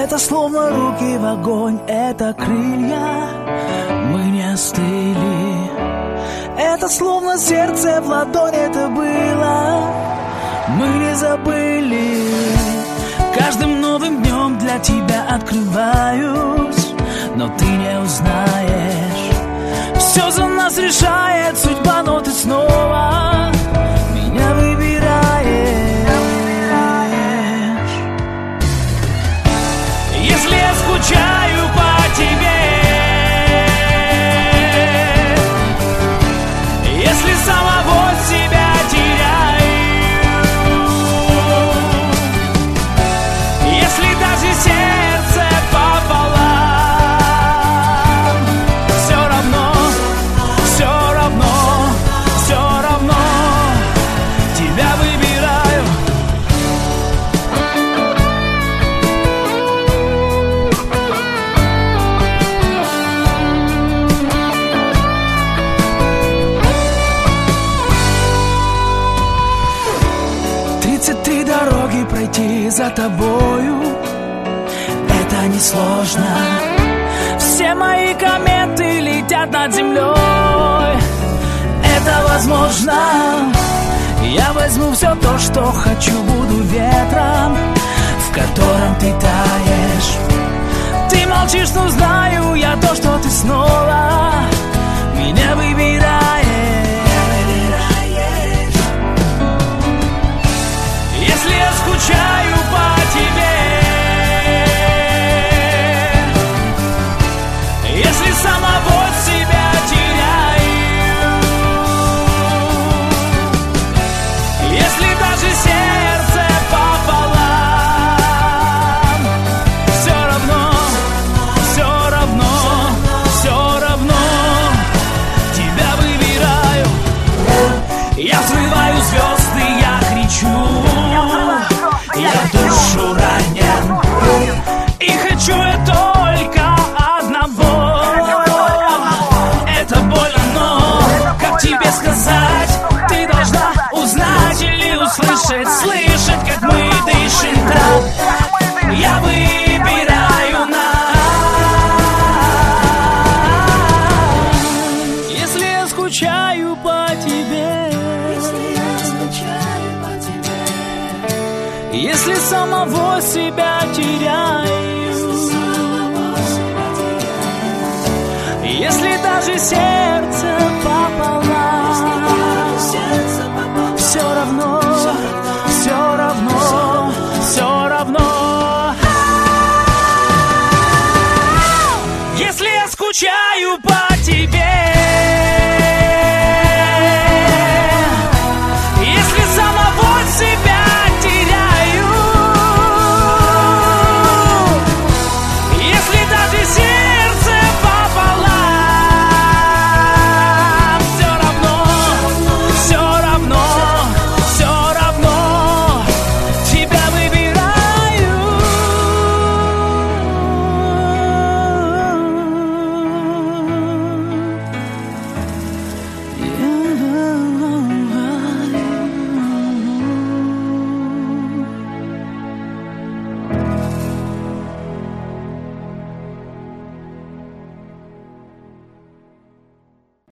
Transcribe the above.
Это словно руки в огонь, это крылья, мы не остыли. Это словно сердце в ладонь, это было, мы не забыли. Каждым новым днем для тебя открываюсь, но ты не узнаешь. Все за нас решает судьба, но ты снова меня выбираешь. Если я скучаю по тебе, если самого себя теряю, если даже сердце пополам, все равно, все равно, все равно тебя выбираю. Три дороги пройти за тобою, это несложно. Все мои кометы летят над землей, это возможно. Я возьму все то, что хочу, буду ветром, в котором ты таешь. Ты молчишь, но знаю я то, что ты снова меня выбираешь. Если я скучаю по тебе, если самого себя теряю, если даже сердце пополам, все равно, все равно, все равно тебя выбираю. Я взрываю звезды, я кричу, я душу ранен, и хочу я только одного. Это больно, но как тебе сказать? Ты должна узнать или услышать, слышать, как мы дышим так. Я выбираю нас. Если я скучаю по тебе, если самого себя теряю, если даже сердце пополам, все равно, все равно, все равно. Если я скучаю по